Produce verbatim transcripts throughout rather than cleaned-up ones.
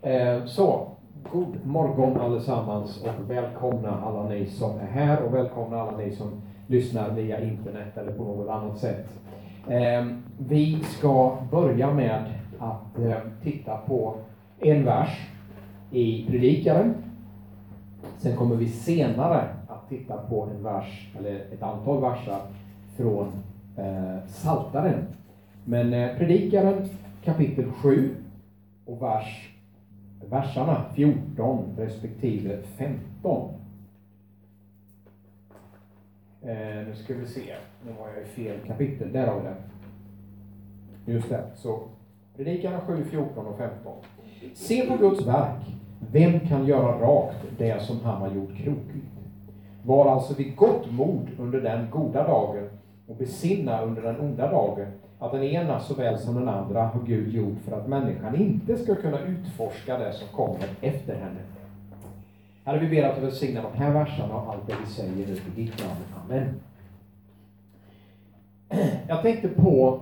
Eh, så, god morgon allesammans och välkomna alla ni som är här och välkomna alla ni som lyssnar via internet eller på något annat sätt. Eh, vi ska börja med att eh, titta på en vers i Predikaren. Sen kommer vi senare att titta på en vers, eller ett antal versar från eh, Psaltaren. Men eh, Predikaren kapitel sju och vers, verserna fjorton respektive femton. Eh, nu ska vi se, nu var jag i fel kapitel, där har vi det. Just det, så Predikarna sju, fjorton och femton. Se på Guds verk, vem kan göra rakt det som han har gjort krokigt? Var alltså vid gott mod under den goda dagen och besinna under den onda dagen att den ena såväl som den andra har Gud gjort för att människan inte ska kunna utforska det som kommer efter henne. Herre, vi ber att du välsignar de här verserna och allt det vi säger nu i ditt namn. Amen. Jag tänkte på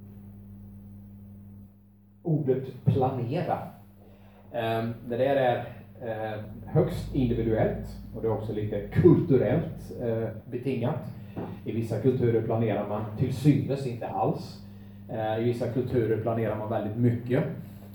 ordet planera. Det där är högst individuellt och det är också lite kulturellt betingat. I vissa kulturer planerar man till synes inte alls. I vissa kulturer planerar man väldigt mycket.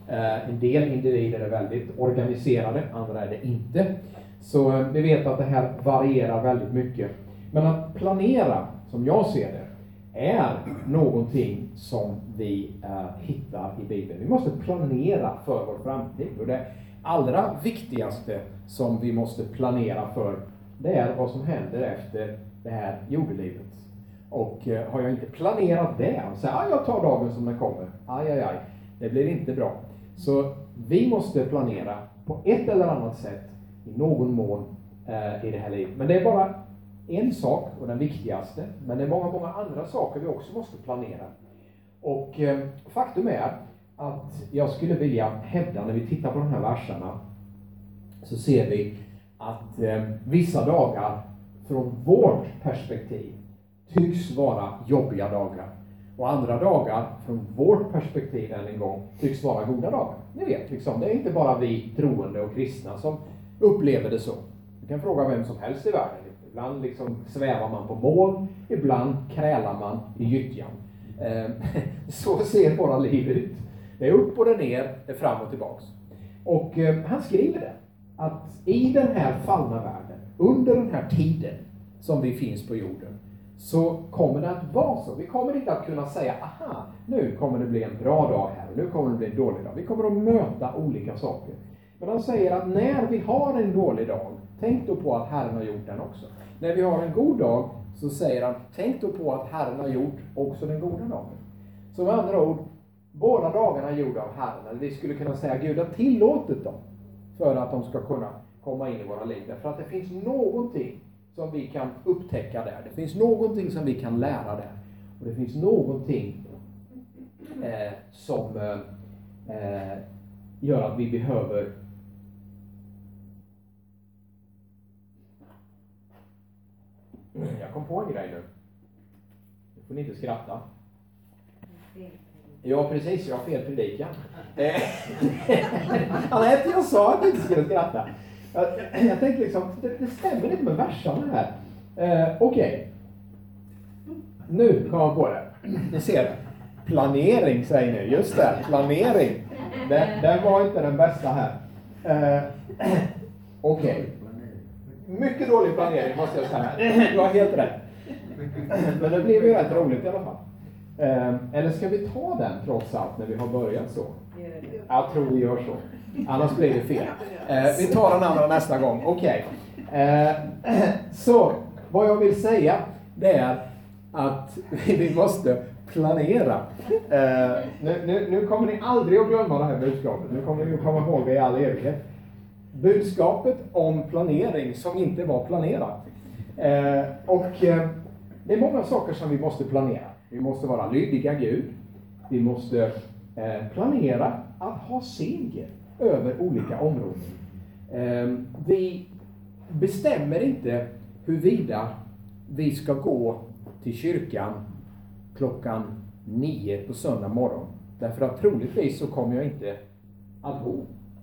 En del individer är väldigt organiserade, andra är det inte. Så vi vet att det här varierar väldigt mycket. Men att planera, som jag ser det, är någonting som vi hittar i Bibeln. Vi måste planera för vår framtid. Och det allra viktigaste som vi måste planera för, det är vad som händer efter det här jordelivet. Och eh, har jag inte planerat det, så ah, jag tar dagen som den kommer. Aj, aj, aj. Det blir inte bra. Så vi måste planera på ett eller annat sätt i någon mån eh, i det här livet. Men det är bara en sak och den viktigaste. Men det är många, många andra saker vi också måste planera. Och eh, faktum är att jag skulle vilja hävda, när vi tittar på de här verserna, så ser vi att eh, vissa dagar från vårt perspektiv tycks vara jobbiga dagar. Och andra dagar från vårt perspektiv än en gång tycks vara goda dagar. Ni vet, liksom, det är inte bara vi troende och kristna som upplever det så. Du kan fråga vem som helst i världen. Ibland liksom svävar man på moln, ibland krälar man i gyttjan. Eh, så ser våra liv ut. Det är upp och det ner, det är fram och tillbaks. Och eh, han skriver det, att i den här fallna världen, under den här tiden som vi finns på jorden, så kommer det att vara så. Vi kommer inte att kunna säga, aha, nu kommer det bli en bra dag här, och nu kommer det bli en dålig dag. Vi kommer att möta olika saker. Men han säger att när vi har en dålig dag, tänk då på att Herren har gjort den också. När vi har en god dag, så säger han, tänk då på att Herren har gjort också den goda dagen. Så med andra ord, båda dagarna är gjorda av Herren. Eller vi skulle kunna säga, Gud har tillåtit dem för att de ska kunna komma in i våra liv. För att det finns någonting som vi kan upptäcka där. Det finns någonting som vi kan lära där. Och det finns någonting eh, som eh, gör att vi behöver jag kom på en grej nu. Nu får ni inte skratta. Ja, precis. Jag har fel predikan. Annette, jag sa att du inte skulle skratta. Jag, jag tänkte liksom, det, det stämmer inte med verserna här. Eh, Okej. Okay. Nu kommer jag på det. Ni ser, planering säger ni. Just det, planering. Den, den var inte den bästa här. Eh, Okej. Okay. Mycket dålig planering måste jag säga. Du har helt rätt. Men det blev ju rätt roligt i alla fall. Eh, eller ska vi ta den trots allt när vi har börjat så? Jag tror vi gör så. Annars blir det fel. Eh, vi tar den andra nästa gång. Okej. Okay. Eh, så vad jag vill säga, det är att vi måste planera. Eh, nu, nu, nu kommer ni aldrig att glömma det här budskapet. Nu kommer ni att komma ihåg det i all evighet. Budskapet om planering som inte var planerat. Eh, och eh, det är många saker som vi måste planera. Vi måste vara lydiga Gud. Vi måste eh, planera att ha seger över olika områden. Eh, vi bestämmer inte huruvida vi ska gå till kyrkan klockan nio på söndag morgon. Därför att troligtvis så kommer jag inte att gå.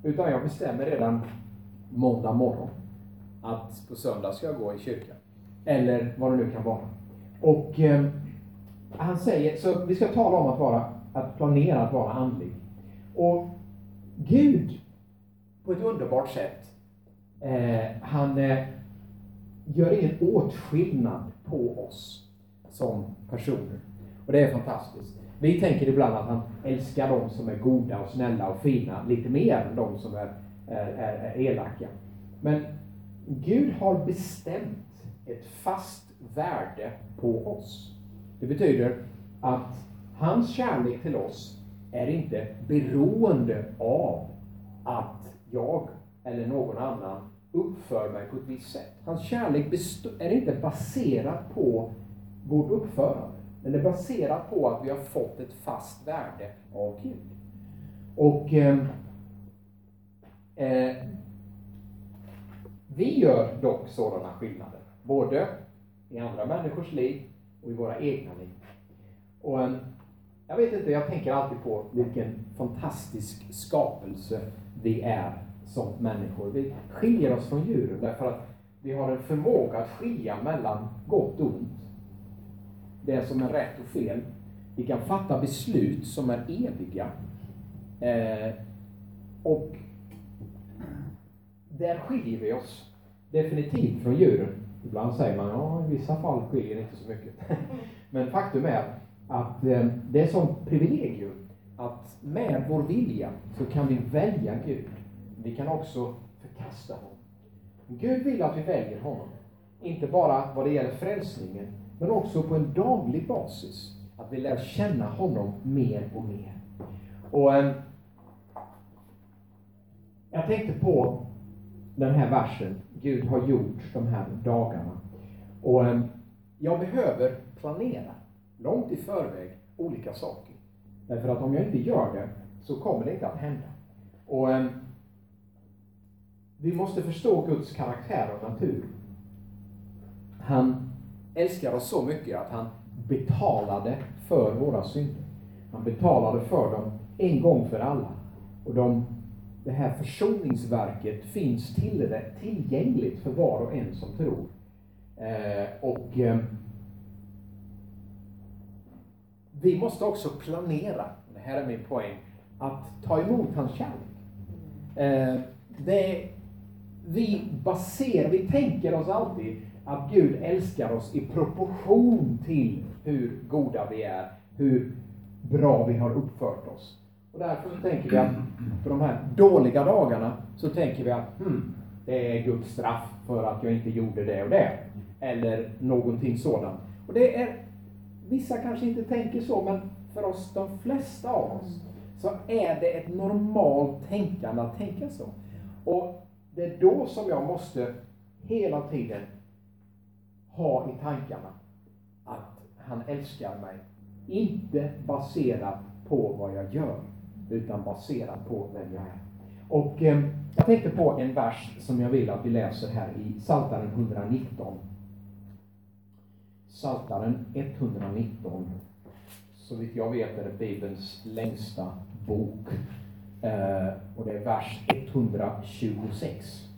Utan jag bestämmer redan måndag morgon att på söndag ska jag gå i kyrkan. Eller vad det nu kan vara. Och eh, han säger, så vi ska tala om att, vara, att planera att vara andlig. Och Gud, på ett underbart sätt, eh, han eh, gör ingen åtskillnad på oss som personer. Och det är fantastiskt. Vi tänker ibland att han älskar de som är goda och snälla och fina lite mer än de som är, är, är, är elaka. Men Gud har bestämt ett fast värde på oss. Det betyder att hans kärlek till oss är inte beroende av att jag eller någon annan uppför mig på ett visst sätt. Hans kärlek är inte baserad på vårt uppförande. Men det är baserat på att vi har fått ett fast värde av Gud. Och eh, eh, vi gör dock sådana skillnader. Både i andra människors liv och i våra egna liv. Och eh, jag vet inte, jag tänker alltid på vilken fantastisk skapelse vi är som människor. Vi skiljer oss från djuren därför att vi har en förmåga att skilja mellan gott och ont. Det som är rätt och fel. Vi kan fatta beslut som är eviga. Eh, och där skiljer vi oss definitivt från djuren. Ibland säger man, ja, i vissa fall skiljer det inte så mycket. Men faktum är att eh, det är som privilegium att med vår vilja så kan vi välja Gud. Vi kan också förkasta honom. Gud vill att vi väljer honom. Inte bara vad det gäller frälsningen, men också på en daglig basis. Att vi lär känna honom mer och mer. Och eh, jag tänkte på den här versen. Gud har gjort de här dagarna. Och eh, jag behöver planera långt i förväg olika saker. Därför att om jag inte gör det så kommer det inte att hända. Och eh, vi måste förstå Guds karaktär och natur. Han älskar oss så mycket att han betalade för våra synder. Han betalade för dem en gång för alla. Och de, det här försoningsverket finns till, tillgängligt för var och en som tror. Eh, och eh, vi måste också planera, det här är min poäng, att ta emot hans kärlek. Eh, det, vi baserar, vi tänker oss alltid att Gud älskar oss i proportion till hur goda vi är, hur bra vi har uppfört oss. Och därför så tänker vi att på de här dåliga dagarna så tänker vi att hmm, det är Guds straff för att jag inte gjorde det och det. Eller någonting sådant. Och det är, vissa kanske inte tänker så, men för oss, de flesta av oss, så är det ett normalt tänkande att tänka så. Och det är då som jag måste hela tiden ha i tankarna att han älskar mig. Inte baserat på vad jag gör, utan baserat på vem jag är. Och eh, jag tänkte på en vers som jag vill att vi läser här i Psaltaren etthundranitton. Psaltaren etthundranitton. Så vitt jag vet är det Bibelns längsta bok. Eh, och det är vers etthundratjugosex.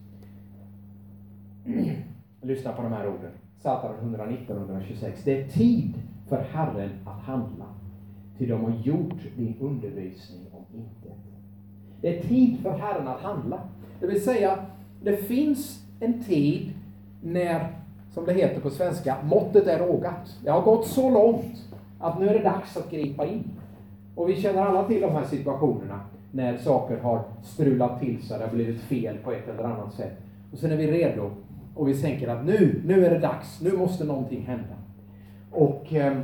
Lyssna på de här orden. Psaltaren etthundranitton etthundratjugosex. Det är tid för Herren att handla, till de har gjort din undervisning om intet. Det är tid för Herren att handla. Det vill säga, det finns en tid när, som det heter på svenska, måttet är rågat. Det har gått så långt att nu är det dags att gripa in. Och vi känner alla till de här situationerna när saker har strulat till sig, det har blivit fel på ett eller annat sätt. Och sen är vi redo och vi tänker att nu, nu är det dags, nu måste någonting hända. Och eh,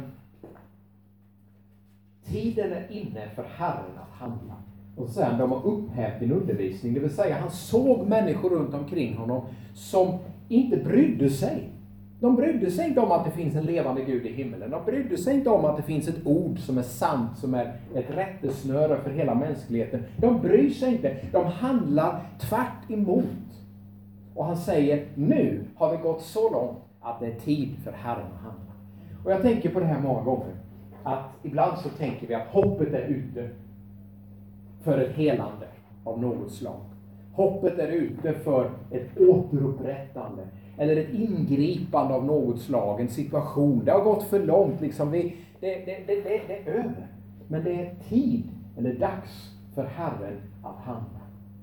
tiden är inne för Herren att handla. Och sen de har upphävt din undervisning. Det vill säga, han såg människor runt omkring honom som inte brydde sig. De brydde sig inte om att det finns en levande Gud i himmelen. De brydde sig inte om att det finns ett ord som är sant, som är ett rättesnöre för hela mänskligheten. De bryr sig inte. De handlar tvärt emot. Och han säger, nu har vi gått så långt att det är tid för Herren att handla. Och jag tänker på det här många gånger. Att ibland så tänker vi att hoppet är ute för ett helande av något slag. Hoppet är ute för ett återupprättande. Eller ett ingripande av något slag, en situation. Det har gått för långt, liksom. Vi, det, det, det, det, det är över. Men det är tid, eller dags, för Herren att handla.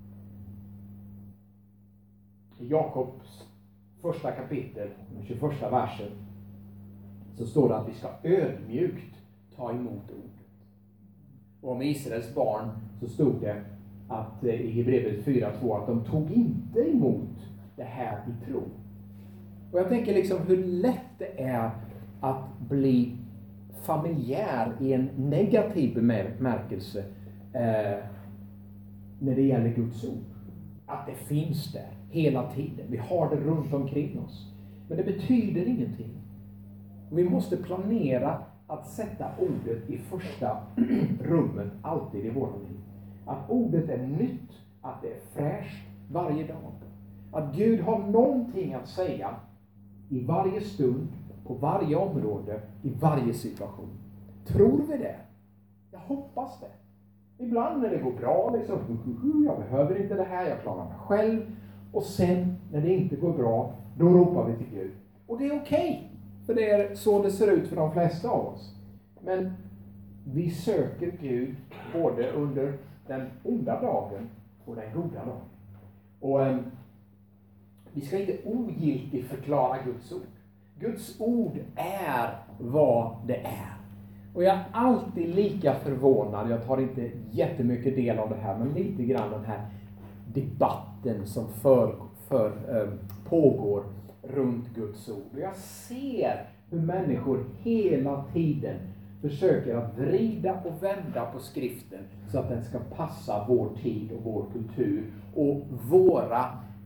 I Jakobs första kapitel, den tjugoförsta versen, så står det att vi ska ödmjukt ta emot ordet. Och om Israels barn så stod det att i Hebreerbrevet fyra två att de tog inte emot det här i tro. Och jag tänker liksom hur lätt det är att bli familjär i en negativ bemärkelse eh, när det gäller Guds ord. Att det finns där hela tiden. Vi har det runt omkring oss. Men det betyder ingenting. Och vi måste planera att sätta ordet i första rummet alltid i våra liv. Att ordet är nytt, att det är fräscht varje dag. Att Gud har någonting att säga i varje stund, på varje område, i varje situation. Tror vi det? Jag hoppas det. Ibland när det går bra, liksom, jag behöver inte det här, jag klarar mig själv. Och sen när det inte går bra, då ropar vi till Gud. Och det är okej, okay, för det är så det ser ut för de flesta av oss. Men vi söker Gud både under den onda dagen och den goda dagen. Och eh, vi ska inte ogiltigt förklara Guds ord. Guds ord är vad det är. Och jag är alltid lika förvånad, jag tar inte jättemycket del av det här, men lite grann den här debatten som för, för, eh, pågår runt Guds ord. Och jag ser hur människor hela tiden försöker att vrida och vända på skriften så att den ska passa vår tid och vår kultur och våra,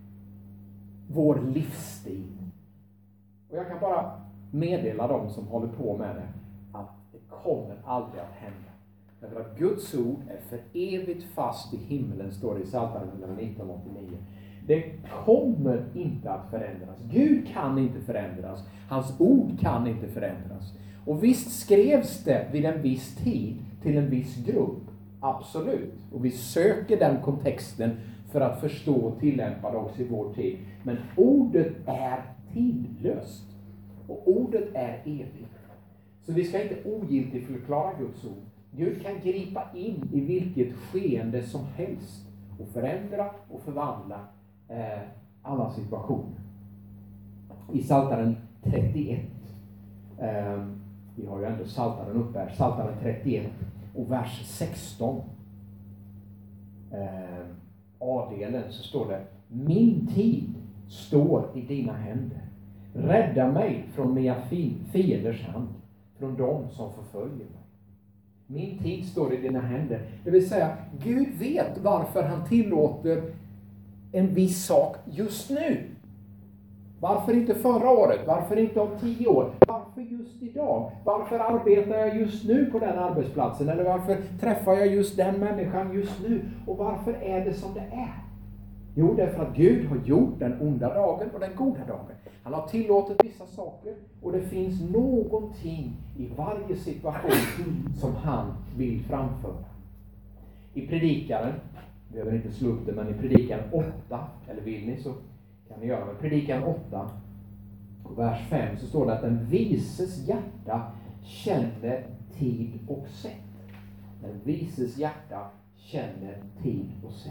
vår livsstil. Och jag kan bara meddela dem som håller på med det att det kommer aldrig att hända. Därför att Guds ord är för evigt fast i himlen, står det i Psaltaren nitton åttionio. Det kommer inte att förändras. Gud kan inte förändras. Hans ord kan inte förändras. Och visst skrevs det vid en viss tid till en viss grupp. Absolut. Och vi söker den kontexten för att förstå och tillämpa det också i vår tid. Men ordet är tidlöst. Och ordet är evigt. Så vi ska inte ogiltigt förklara Guds ord. Gud kan gripa in i vilket skeende som helst. Och förändra och förvandla eh, alla situationer. I Psaltaren trettioett. Eh, vi har ju ändå Psaltaren uppe här. Psaltaren trettioett och vers sexton. Eh, A-delen så står det: min tid står i dina händer. Rädda mig från mina fienders hand. Från dem som förföljer mig. Min tid står i dina händer. Det vill säga, Gud vet varför han tillåter en viss sak just nu. Varför inte förra året? Varför inte om tio år? Varför just idag? Varför arbetar jag just nu på den arbetsplatsen? Eller varför träffar jag just den människan just nu? Och varför är det som det är? Jo, därför att Gud har gjort den onda dagen och den goda dagen. Han har tillåtit vissa saker och det finns någonting i varje situation som han vill framföra. I predikaren, vi behöver inte slå upp det, men i predikaren åtta, eller vill ni så kan ni göra, men predikaren åtta, och vers fem så står det att den vises hjärta känner tid och sätt. Den vises hjärta känner tid och sätt.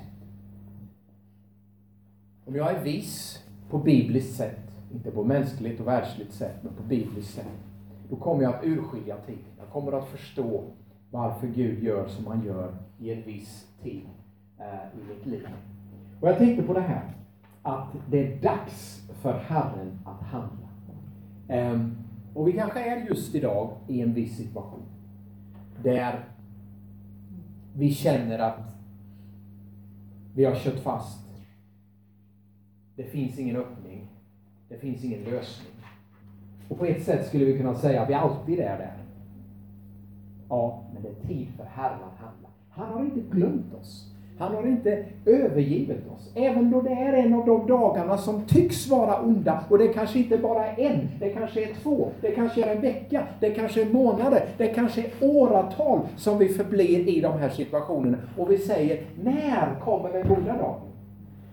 Om jag är vis på bibliskt sätt, inte på mänskligt och världsligt sätt, men på bibliskt sätt, då kommer jag att urskilja tid. Jag kommer att förstå varför Gud gör som han gör i en viss tid eh, i mitt liv. Och jag tänkte på det här, att det är dags för Herren att handla. Um, och vi kanske är just idag i en viss situation där vi känner att vi har kört fast. Det finns ingen öppning. Det finns ingen lösning. Och på ett sätt skulle vi kunna säga att vi alltid är där. Ja, men det är tid för Herren att handla. Han har inte glömt oss. Han har inte övergivit oss. Även då det är en av de dagarna som tycks vara onda. Och det kanske inte bara är en. Det kanske är två. Det kanske är en vecka. Det kanske är månader. Det kanske är åratal som vi förblir i de här situationerna. Och vi säger, när kommer den goda dagen?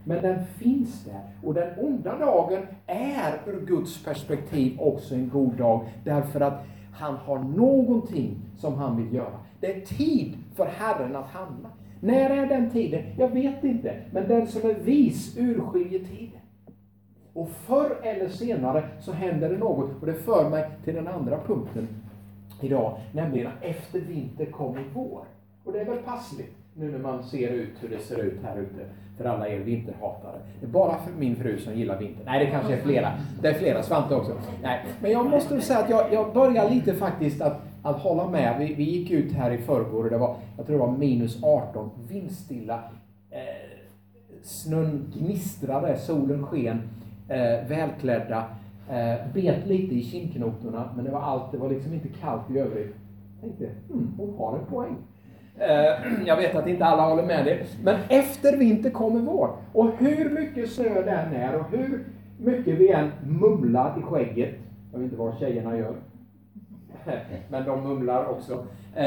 Men den finns där. Och den onda dagen är ur Guds perspektiv också en god dag. Därför att han har någonting som han vill göra. Det är tid för Herren att handla. När är den tiden? Jag vet inte. Men den som är vis urskiljer tiden. Och förr eller senare så händer det något. Och det för mig till den andra punkten idag. Nämligen att efter vinter kommer vår. Och det är väl passligt nu när man ser ut hur det ser ut här ute. För alla er vinterhatare. Det är bara för min fru som gillar vinter. Nej, det kanske är flera. Det är flera, Svante också. Nej, men jag måste säga att jag, jag börjar lite faktiskt att, att hålla med. Vi, vi gick ut här i förrgår och det var, jag tror det var minus arton. Vindstilla. Eh, snön gnistrade, solen sken. Eh, välklädda. Eh, bet lite i kindknotorna. Men det var allt, det var liksom inte kallt i övrigt. Jag tänkte, hmm, hon har en poäng. Jag vet att inte alla håller med det. Men efter vinter kommer vår. Och hur mycket snö den är och hur mycket vi än mumlar i skägget. Jag vet inte vad tjejerna gör. Men de mumlar också.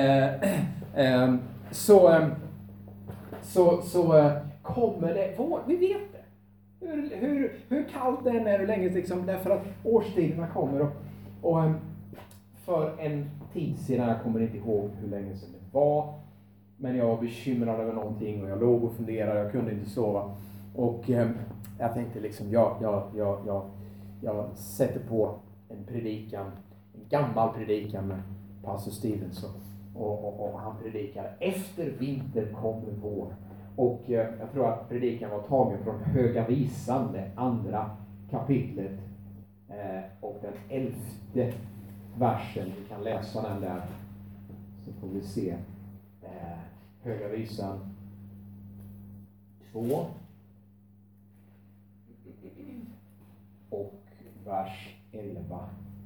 Så, så, så kommer det vår. Vi vet det. Hur, hur, hur kallt den är och länge liksom. Därför att årstiderna kommer. Och, och för en tid sedan, jag kommer inte ihåg hur länge sedan det var. Men jag var bekymrad över någonting och jag låg och funderade, jag kunde inte sova. Och eh, jag tänkte liksom, jag, jag, jag, jag, jag sätter på en predikan, en gammal predikan med pastor Stevens. Och, och, och han predikar, efter vinter kommer vår. Och eh, jag tror att predikan var tagen från Höga Visan, det andra kapitlet. Eh, och den elfte versen, vi kan läsa den där. Så får vi se. Höga Visan två och vers elva.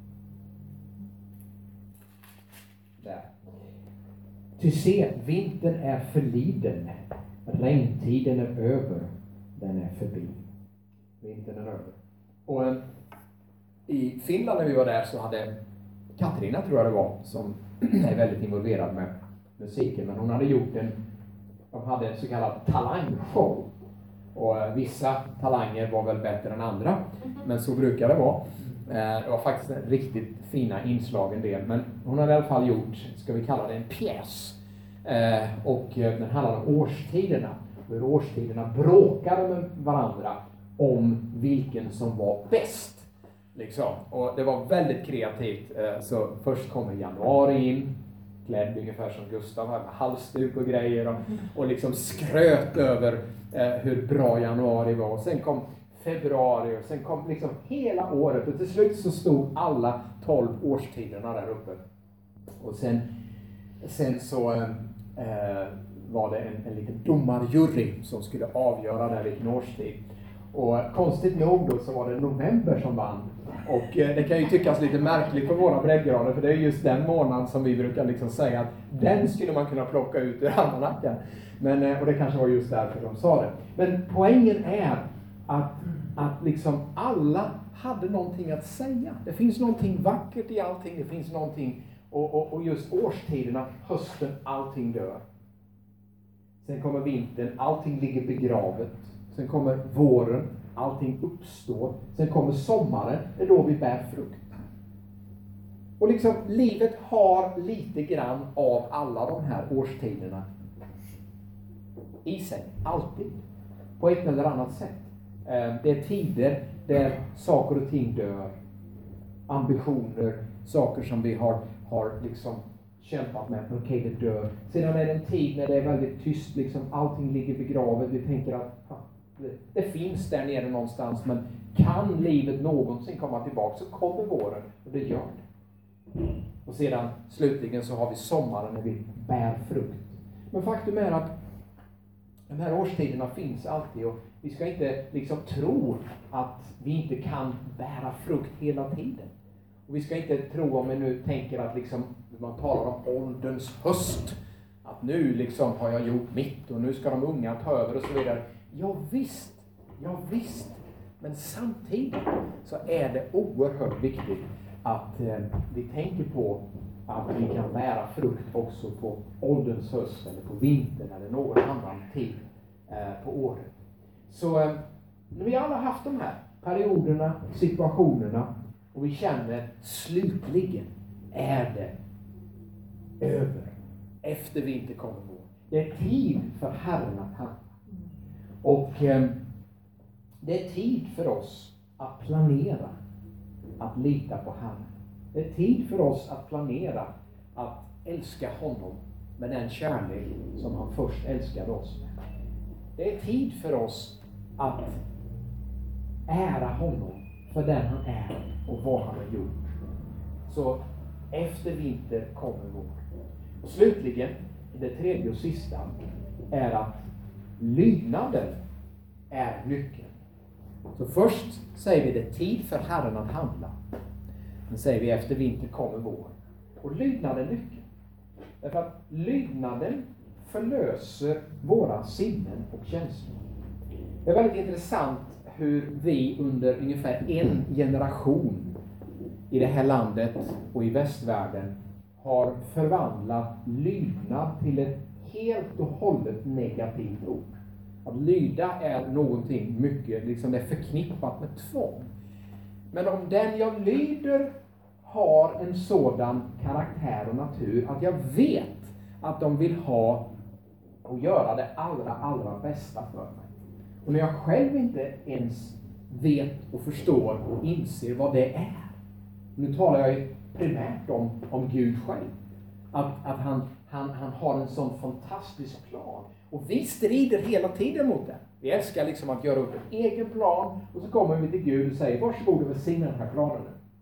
Där. Ty se, vintern är förliden, regntiden är över, den är förbi. Vintern är över. Och eh, i Finland när vi var där så hade Katarina, tror jag det var, som är väldigt involverad med musiken, men hon hade gjort en, de hade en så kallad talangshow. Och eh, vissa talanger var väl bättre än andra, men så brukar det vara. Eh, det var faktiskt en riktigt fina inslag en del, men hon hade i alla fall gjort, ska vi kalla det en pjäs. Eh, och eh, den handlade om årstiderna. Och hur årstiderna bråkade med varandra om vilken som var bäst. Liksom. Och det var väldigt kreativt. Eh, så först kommer januari in. Klädd ungefär som Gustav med halsduk och grejer och, och liksom skröt över eh, hur bra januari var. Och sen kom februari och sen kom liksom hela året och till slut så stod alla tolv årstiderna där uppe. Och sen, sen så eh, var det en, en liten domarjury som skulle avgöra där vilken årstid. Och konstigt nog då så var det november som vann. Och eh, det kan ju tyckas lite märkligt på våra breddgrader, för det är just den månaden som vi brukar liksom säga att den skulle man kunna plocka ut ur almanackan. Men, eh, och det kanske var just därför de sa det. Men poängen är att, att liksom alla hade någonting att säga. Det finns någonting vackert i allting, det finns någonting, och, och, och just årstiderna, hösten, allting dör. Sen kommer vintern, allting ligger begravet. Sen kommer våren, allting uppstår. Sen kommer sommaren, det är då vi bär frukt. Och liksom livet har lite grann av alla de här årstiderna i sig, alltid. På ett eller annat sätt. Det är tider där saker och ting dör. Ambitioner, saker som vi har, har liksom kämpat med, okej okay, det dör. Sedan är det en tid när det är väldigt tyst, liksom allting ligger begravet. Vi tänker att ja, det, det finns där nere någonstans, men kan livet någonsin komma tillbaka, så kommer våren, och det gör det. Och sedan slutligen så har vi sommaren när vi bär frukt. Men faktum är att de här årstiderna finns alltid, och vi ska inte liksom tro att vi inte kan bära frukt hela tiden. Och vi ska inte tro, om vi nu tänker att liksom, man talar om ålderns höst, att nu liksom har jag gjort mitt och nu ska de unga ta över och så vidare. Ja visst, ja visst. Men samtidigt så är det oerhört viktigt att eh, vi tänker på att vi kan bära frukt också på ålderns höst eller på vintern eller någon annan tid eh, på året. Så eh, vi har alla haft de här perioderna, situationerna, och vi känner slutligen är det över. Efter vinter kommer vår. Det är tid för Herren att handla. Och eh, det är tid för oss att planera, att lita på Herren. Det är tid för oss att planera, att älska honom med den kärlek som han först älskade oss med. Det är tid för oss att ära honom för den han är och vad han har gjort. Så efter vinter kommer vår. Och slutligen, det tredje och sista, är att lydnaden är nyckeln. Så först säger vi det är tid för Herren att handla. Sen säger vi efter vinter kommer vår. Och lydnaden är nyckeln. Därför att lydnaden förlöser våra sinnen och känslor. Det är väldigt intressant hur vi under ungefär en generation i det här landet och i västvärlden har förvandlat lydnad till ett helt och hållet negativt ord. Att lyda är någonting mycket, liksom det är förknippat med tvång. Men om den jag lyder har en sådan karaktär och natur att jag vet att de vill ha och göra det allra, allra bästa för mig. Och när jag själv inte ens vet och förstår och inser vad det är. Nu talar jag ju primärt om, om Gud själv. Att, att han, han, han har en sån fantastisk plan. Och vi strider hela tiden mot den. Vi älskar liksom att göra upp en egen plan. Och så kommer vi till Gud och säger, varsågod och välsigna den här planen.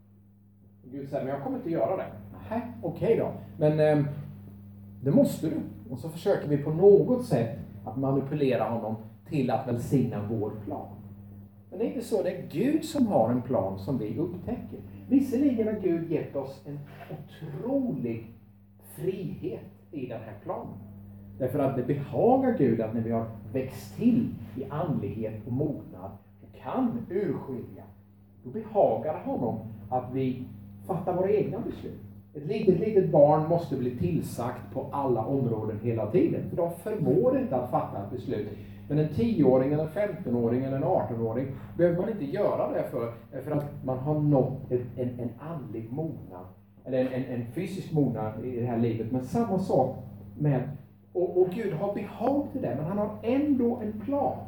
Och Gud säger, men jag kommer inte göra det. Nej, okej okay då. Men eh, det måste du. Och så försöker vi på något sätt att manipulera honom till att välsigna vår plan. Men det är inte så, det är Gud som har en plan som vi upptäcker. Visserligen har Gud gett oss en otrolig frihet i den här planen. Därför att det behagar Gud att när vi har växt till i andlighet och mognad och kan urskilja, då behagar honom att vi fattar våra egna beslut. Ett litet, litet barn måste bli tillsagt på alla områden hela tiden. För de förmår inte att fatta ett beslut. Men en tioåring, eller en femtonåring eller en artonåring behöver man inte göra det för. För att man har nått en, en, en andlig mognad. Eller en, en, en fysisk mognad i det här livet. Men samma sak med, och, och Gud har behag till det. Men han har ändå en plan.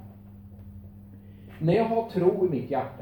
När jag har tro i mitt hjärta,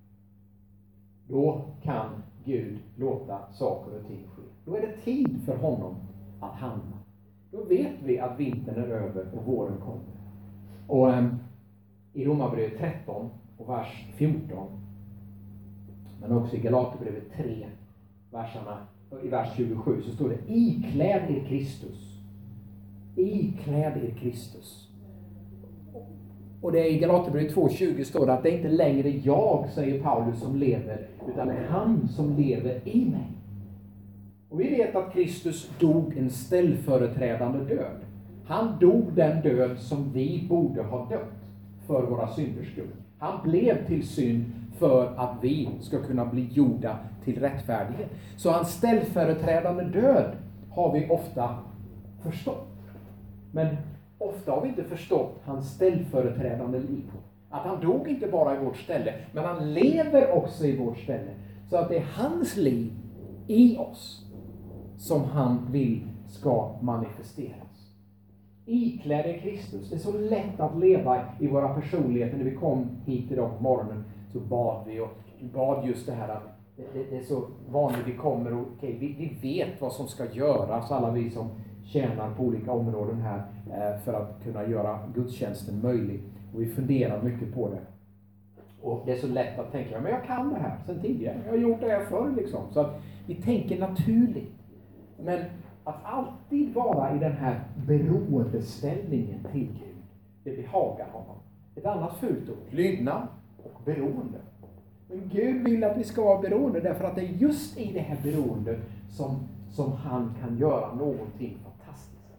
då kan Gud låta saker och ting ske. Då är det tid för honom att handla. Då vet vi att vintern är över och våren kommer. Och um, i Romarbrevet tretton och vers fjorton, men också i Galaterbrevet tre, verserna, i vers tjugosju, så står det ikläd er Kristus. Ikläd er Kristus. Och det är i Galaterbrevet två tjugo står det att det är inte längre jag, säger Paulus, som lever, utan det är han som lever i mig. Och vi vet att Kristus dog en ställföreträdande död. Han dog den död som vi borde ha dött för våra synders skull. Han blev till synd för att vi ska kunna bli gjorda till rättfärdighet. Så hans ställföreträdande död har vi ofta förstått. Men ofta har vi inte förstått hans ställföreträdande liv. Att han dog inte bara i vårt ställe, men han lever också i vårt ställe. Så att det är hans liv i oss som han vill ska manifesteras. Iklädd Kristus. Det är så lätt att leva i våra personligheter. När vi kom hit idag på morgonen så bad vi, och vi bad just det här att det, det, det är så vanligt vi kommer och okay, vi, vi vet vad som ska göras, alla vi som tjänar på olika områden här eh, för att kunna göra gudstjänsten möjlig. Och vi funderar mycket på det. Och det är så lätt att tänka, men jag kan det här sen tidigare. Jag har gjort det här förr liksom. Så att vi tänker naturligt. Men att alltid vara i den här beroendeställningen till Gud, det behagar honom. Ett annat fult ord, lydnad och beroende. Men Gud vill att vi ska vara beroende, därför att det är just i det här beroendet som, som han kan göra någonting fantastiskt.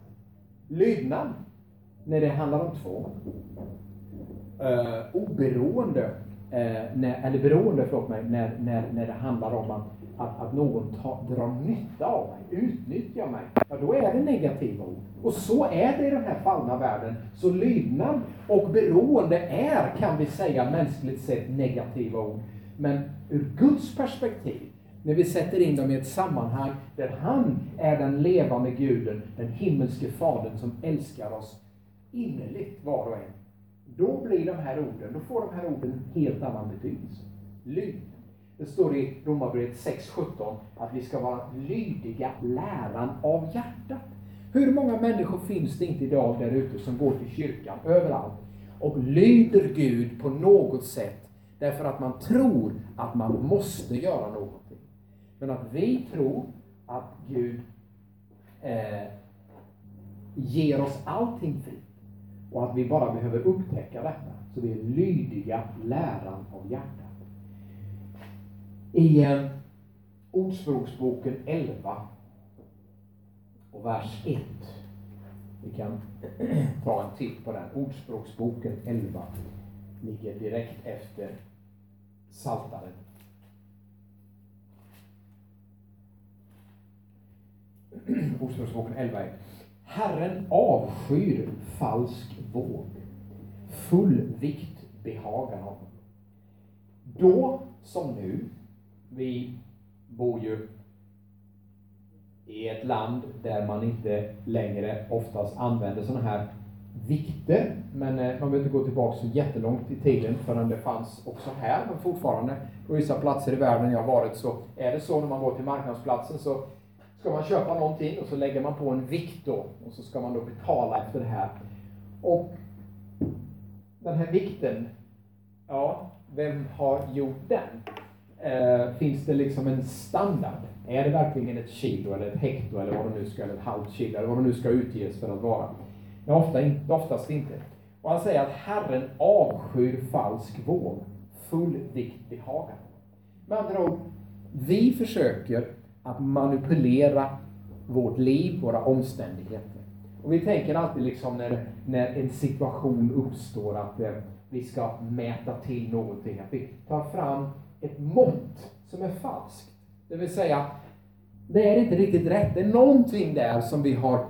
Lydnad, när det handlar om tvång. Uh, oberoende eh, när, eller beroende förlåt mig, när, när, när det handlar om att, att, att någon ta, drar nytta av mig, utnyttjar mig, ja, då är det negativa ord. Och så är det i den här fallna världen. Så lydnad och beroende är, kan vi säga, mänskligt sett negativa ord. Men ur Guds perspektiv, när vi sätter in dem i ett sammanhang där han är den levande guden, den himmelske fadern som älskar oss innerligt var och en, då blir de här orden, då får de här orden en helt annan betydelse. Lydnad. Det står i Romarbrevet sex sjutton att vi ska vara lydiga läran av hjärtat. Hur många människor finns det inte idag där ute som går till kyrkan överallt och lyder Gud på något sätt därför att man tror att man måste göra någonting. Men att vi tror att Gud eh, ger oss allting fritt och att vi bara behöver upptäcka detta. Så vi är lydiga läran av hjärtat. I eh, Ordspråksboken elva och vers ett. Vi kan ta en titt på den. Ordspråksboken elva ligger direkt efter Psaltaren. Ordspråksboken elva. Herren avskyr falsk våg. Full vikt behagar honom. Då som nu, vi bor ju i ett land där man inte längre oftast använder sådana här vikter. Men man behöver inte gå tillbaka så jättelångt i tiden förrän det fanns också här. Men fortfarande på vissa platser i världen jag har varit så är det så när man går till marknadsplatsen så ska man köpa någonting och så lägger man på en vikt då. Och så ska man då betala efter det här. Och den här vikten, ja, vem har gjort den? Eh, finns det liksom en standard? Är det verkligen ett kilo eller ett hekto eller vad det nu ska, eller ett halvt kilo eller vad det nu ska utges för att vara? Men ofta, oftast inte. Och han säger att Herren avskyr falsk våg. Full vikt behagar. Med andra ord, vi försöker att manipulera vårt liv, våra omständigheter. Och vi tänker alltid liksom när, när en situation uppstår att eh, vi ska mäta till någonting. Att vi tar fram ett mått som är falskt. Det vill säga, det är inte riktigt rätt. Det är någonting där som vi har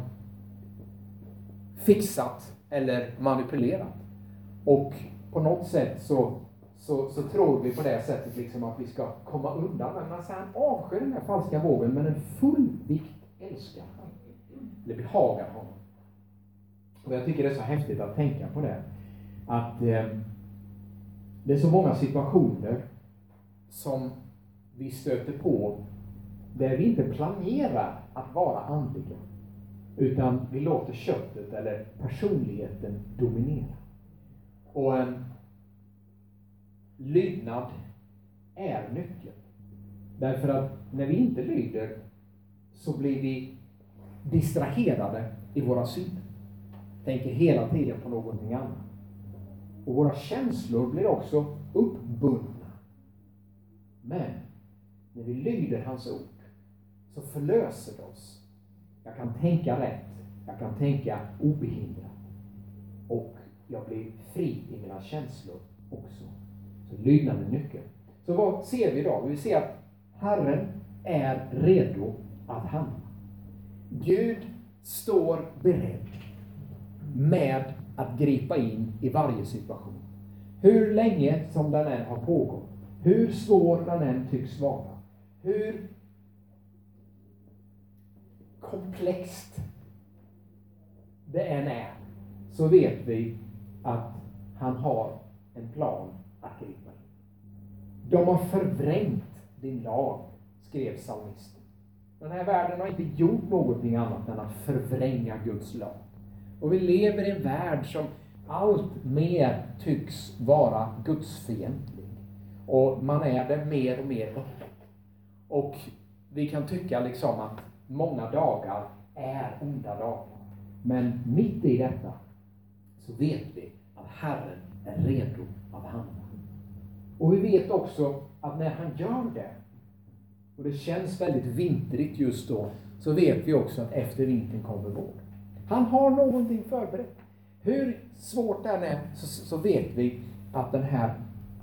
fixat eller manipulerat. Och på något sätt så, så, så tror vi på det sättet liksom att vi ska komma undan. Men man säger han avskyr den här falska vågen, men en full vikt älskar han. Eller behagar honom. Och jag tycker det är så häftigt att tänka på det. Att eh, det är så många situationer som vi stöter på där vi inte planerar att vara andliga. Utan vi låter köttet eller personligheten dominera. Och en lydnad är nyckeln. Därför att när vi inte lyder så blir vi distraherade i våra synder. Tänker hela tiden på någonting annat. Och våra känslor blir också uppbundna. Men när vi lyder hans ord så förlöser det oss. Jag kan tänka rätt. Jag kan tänka obehindrat. Och jag blir fri i mina känslor också. Så lydnad är nyckeln. Så vad ser vi då? Vi ser att Herren är redo att handla. Gud står beredd med att gripa in i varje situation. Hur länge som den än har pågått. Hur svår den än tycks vara. Hur komplext det än är. Så vet vi att han har en plan att gripa in. De har förvrängt din lag, skrev psalmisten. Den här världen har inte gjort någonting annat än att förvränga Guds lag. Och vi lever i en värld som allt mer tycks vara gudsfientlig. Och man är det mer och mer öppet. Och vi kan tycka liksom att många dagar är onda dagar. Men mitt i detta så vet vi att Herren är redo att handla. Och vi vet också att när han gör det, och det känns väldigt vintrigt just då, så vet vi också att efter vintern kommer vår. Han har någonting förberett. Hur svårt det än är så, så vet vi att den här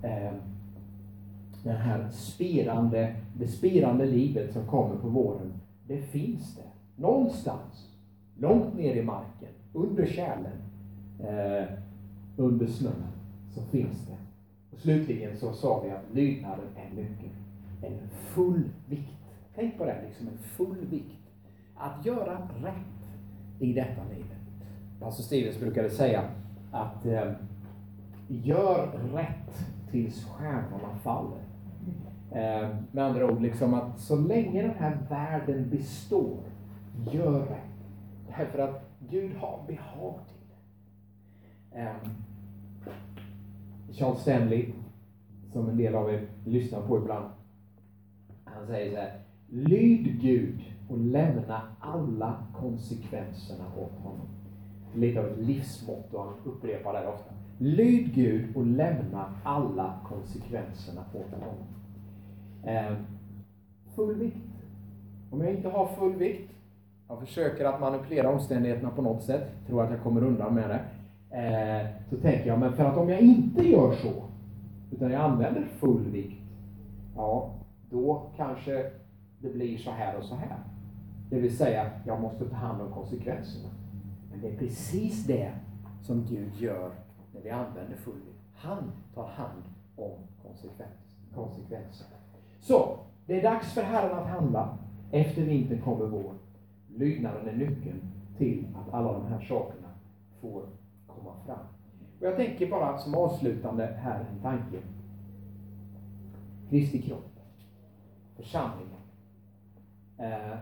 eh, den här spirande, det spirande livet som kommer på våren, det finns det. Någonstans, långt ner i marken, under kärlen, eh, under snön, så finns det. Och slutligen så sa vi att lydnaden är nyckeln. En full vikt. Tänk på det, liksom en full vikt. Att göra rätt i detta livet. Pastor Stevens brukade säga att eh, gör rätt tills stjärnorna faller. Eh, med andra ord, liksom att så länge den här världen består, gör rätt. Därför att Gud har behag till det. Eh, Charles Stanley, som en del av er lyssnar på ibland, han säger så här: lyd Gud och lämna alla konsekvenserna åt honom. Lite av ett livsmotto, han upprepar det ofta. Lyd Gud och lämna alla konsekvenserna åt honom. Eh, full vikt. Om jag inte har full vikt, jag försöker att manipulera omständigheterna på något sätt, tror att jag kommer undan med det. Eh, så tänker jag, men för att om jag inte gör så, utan jag använder full vikt, ja, då kanske det blir så här och så här. Det vill säga, jag måste ta hand om konsekvenserna. Men det är precis det som Gud gör när vi använder full vikt. Han tar hand om konsekvens, konsekvenserna. Så, det är dags för Herren att handla. Efter vintern kommer vår. Lydnaden är nyckeln till att alla de här sakerna får komma fram. Och jag tänker bara som avslutande här en tanke. Kristi kropp. Församlingen. Eh,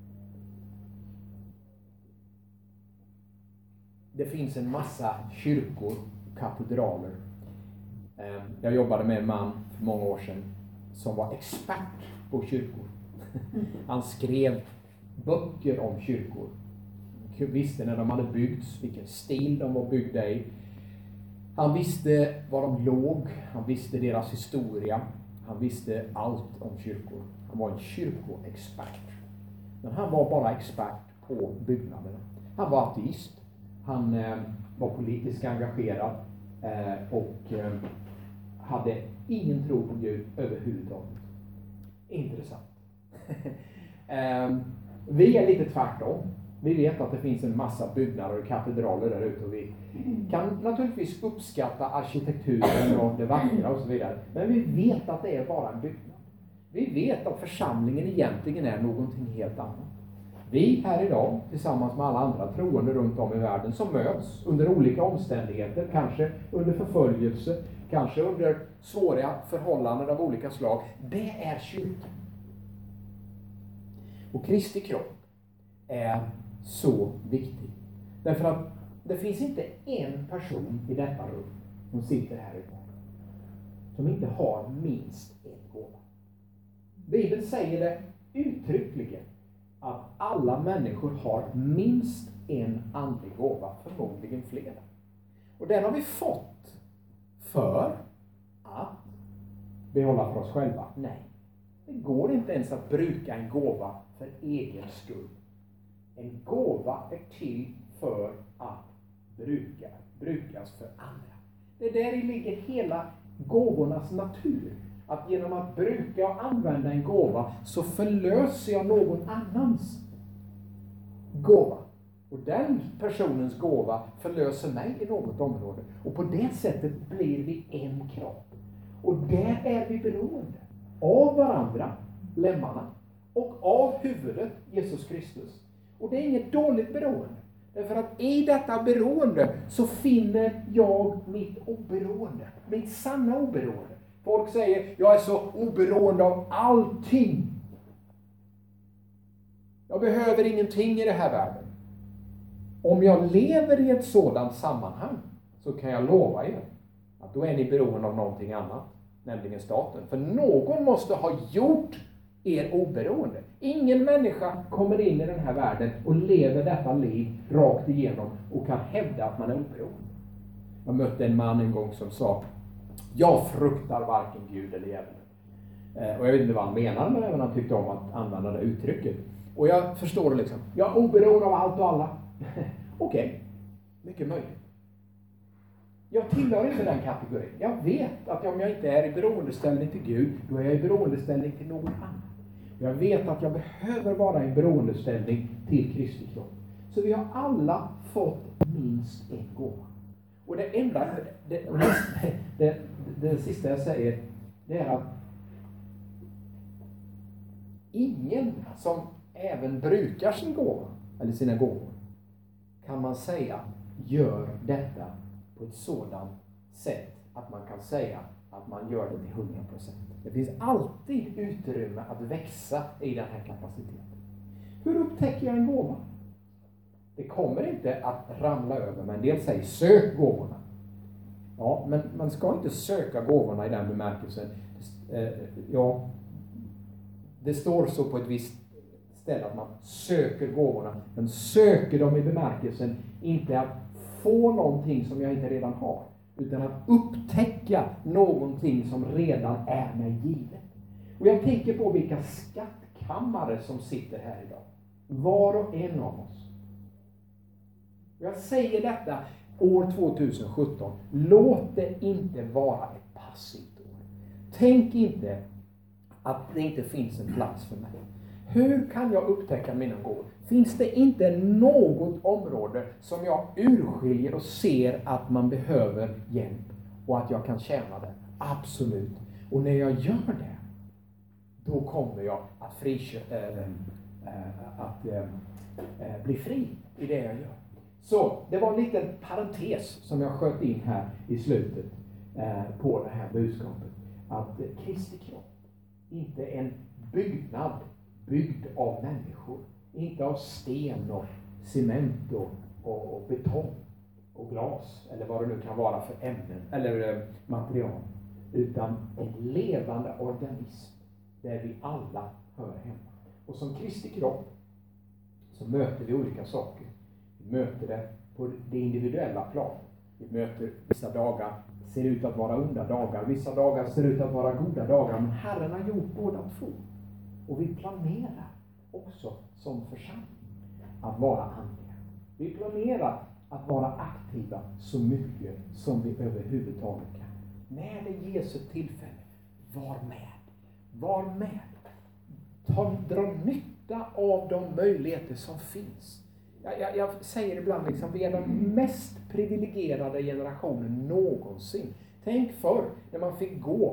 det finns en massa kyrkor och katedraler. Eh, jag jobbade med en man för många år sedan som var expert på kyrkor. Han skrev böcker om kyrkor. Visste när de hade byggts, vilken stil de var byggda i. Han visste var de låg, han visste deras historia. Han visste allt om kyrkor. Han var en kyrkoexpert. Men han var bara expert på byggnaderna. Han var ateist. Han eh, var politiskt engagerad. Eh, och eh, hade ingen tro på Gud överhuvudtaget. Intressant. eh, vi är lite tvärtom. Vi vet att det finns en massa byggnader och katedraler där ute. Och vi kan naturligtvis uppskatta arkitekturen och det vackra och så vidare. Men vi vet att det är bara en byggnad. Vi vet att församlingen egentligen är någonting helt annat. Vi här idag, tillsammans med alla andra troende runt om i världen, som möts under olika omständigheter, kanske under förföljelse, kanske under svåra förhållanden av olika slag. Det är kyrkan. Och Kristi kropp är så viktig. Därför att det finns inte en person i detta rum som sitter här idag som inte har minst en gåva. Bibeln säger det uttryckligen att alla människor har minst en andlig gåva, förmodligen flera. Och den har vi fått för att behålla för oss själva. Nej, det går inte ens att bruka en gåva för egen skull. En gåva är till för att bruka, brukas för andra. Det är där i ligger hela gåvornas natur. Att genom att bruka och använda en gåva så förlöser jag någon annans gåva. Och den personens gåva förlöser mig i något område. Och på det sättet blir vi en kropp. Och där är vi beroende av varandra, lemmarna, och av huvudet, Jesus Kristus. Och det är inget dåligt beroende. Därför att i detta beroende så finner jag mitt oberoende. Mitt sanna oberoende. Folk säger, jag är så oberoende av allting. Jag behöver ingenting i den här världen. Om jag lever i ett sådant sammanhang så kan jag lova er att då är ni beroende av någonting annat. Nämligen staten. För någon måste ha gjort er oberoende. Ingen människa kommer in i den här världen och lever detta liv rakt igenom och kan hävda att man är oberoende. Jag mötte en man en gång som sa, jag fruktar varken Gud eller djävulen. Och jag vet inte vad han menade, men även han tyckte om att använda det uttrycket. Och jag förstår det liksom. Jag är oberoende av allt och alla. Okej, okay. Mycket möjligt. Jag tillhör inte den kategorin. Jag vet att om jag inte är i beroendeställning till Gud, då är jag i beroendeställning till någon annan. Jag vet att jag behöver vara i beroendeställning till Kristi kropp. Så vi har alla fått minst en gåva. Och det enda, det, det, det, det sista jag säger, det är att ingen som även brukar sin gåva, eller sina gåvor, kan man säga gör detta på ett sådant sätt att man kan säga att man gör det till hundra procent. Det finns alltid utrymme att växa i den här kapaciteten. Hur upptäcker jag en gåva? Det kommer inte att ramla över, men en del säger sök gåvorna. Ja, men man ska inte söka gåvorna i den bemärkelsen. Ja, det står så på ett visst ställe att man söker gåvorna, men söker dem i bemärkelsen inte att få någonting som jag inte redan har, utan att upptäcka någonting som redan är mig givet. Och jag tänker på vilka skattkammare som sitter här idag. Var och en av oss. Jag säger detta år tjugohundrasjutton. Låt det inte vara ett passivt år. Tänk inte att det inte finns en plats för mig. Hur kan jag upptäcka mina gåvor? Finns det inte något område som jag urskiljer och ser att man behöver hjälp och att jag kan tjäna det? Absolut. Och när jag gör det, då kommer jag att, fri, äh, äh, att äh, äh, bli fri i det jag gör. Så det var en liten parentes som jag sköt in här i slutet äh, på det här budskapet. Att äh, Kristi kropp inte är en byggnad byggd av människor. Inte av sten och cement och, och, och betong och glas eller vad det nu kan vara för ämnen eller eh, material. Utan en levande organism där vi alla hör hemma. Och som Kristi kropp så möter vi olika saker. Vi möter det på det individuella planet. Vi möter vissa dagar ser ut att vara onda dagar. Vissa dagar ser ut att vara goda dagar. Men Herren har gjort båda två. Och vi planerar också som församling att vara andliga. Vi planerar att vara aktiva så mycket som vi överhuvudtaget kan. När det ges ett tillfälle, var med. Var med. Ta, dra nytta av de möjligheter som finns. Jag, jag, jag säger ibland liksom, vi är den mest privilegierade generationen någonsin. Tänk förr när man fick gå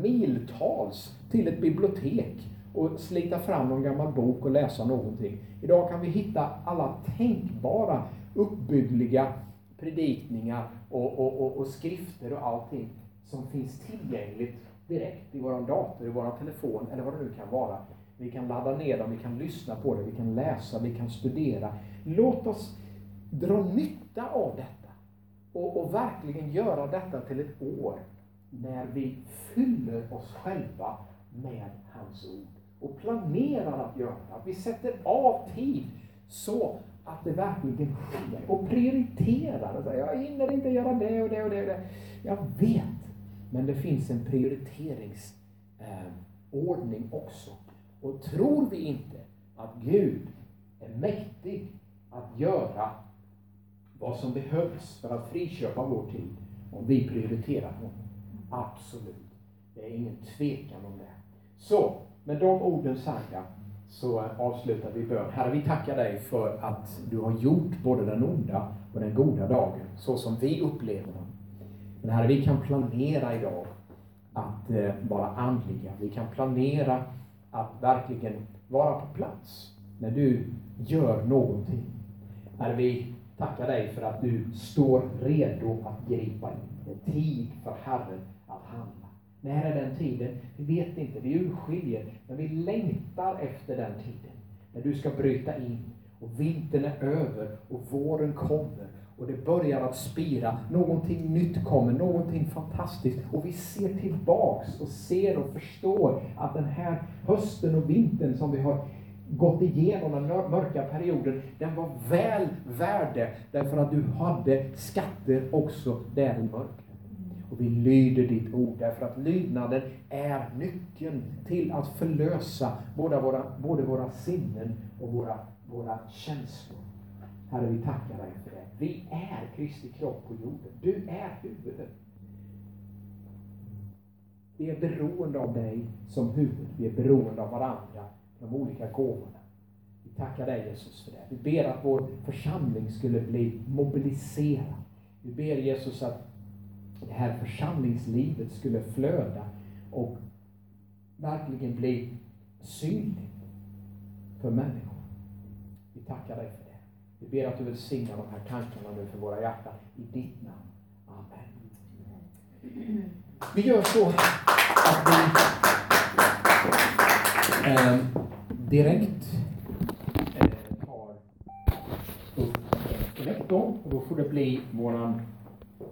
miltals till ett bibliotek och slita fram någon gammal bok och läsa någonting. Idag kan vi hitta alla tänkbara uppbyggliga predikningar och, och, och, och skrifter och allting som finns tillgängligt direkt i vår dator, i vår telefon eller vad det nu kan vara. Vi kan ladda ner dem, vi kan lyssna på det, vi kan läsa, vi kan studera. Låt oss dra nytta av detta och, och verkligen göra detta till ett år när vi fyller oss själva med hans ord. Och planerar att göra det. Att vi sätter av tid så att det verkligen sker. Och prioriterar. Och säger, jag hinner inte göra det och det och det. Och det. Jag vet. Men det finns en prioriteringsordning eh, också. Och tror vi inte att Gud är mäktig att göra vad som behövs för att friköpa vår tid om vi prioriterar honom? Absolut. Det är ingen tvekan om det. Så, med de orden sagda så avslutar vi bön. Herre, vi tackar dig för att du har gjort både den onda och den goda dagen så som vi upplever den. Men Herre, vi kan planera idag att eh, vara andliga. Vi kan planera att verkligen vara på plats när du gör någonting. Herre, vi tackar dig för att du står redo att gripa in. Det är tid för Herren att handla. När är den tiden? Vi vet inte, vi urskiljer, men vi längtar efter den tiden. När du ska bryta in och vintern är över och våren kommer och det börjar att spira. Någonting nytt kommer, någonting fantastiskt. Och vi ser tillbaks och ser och förstår att den här hösten och vintern som vi har gått igenom den mörka perioden, den var väl värd därför att du hade skatter också där i mörkret. Och vi lyder ditt ord därför att lydnaden är nyckeln till att förlösa både våra, både våra sinnen och våra, våra känslor. Herre, vi tackar dig för det. Vi är Kristi kropp på jorden. Du är huvudet. Vi är beroende av dig som huvud. Vi är beroende av varandra, de olika gåvorna. Vi tackar dig, Jesus, för det. Vi ber att vår församling skulle bli mobiliserad. Vi ber, Jesus, att det här församlingslivet skulle flöda och verkligen bli synligt för människor. Vi tackar dig för det. Vi ber att du välsignar de här tankarna nu för våra hjärtan i ditt namn. Amen. Vi gör så att vi eh, direkt eh, tar upp lektorn, och då får det bli våran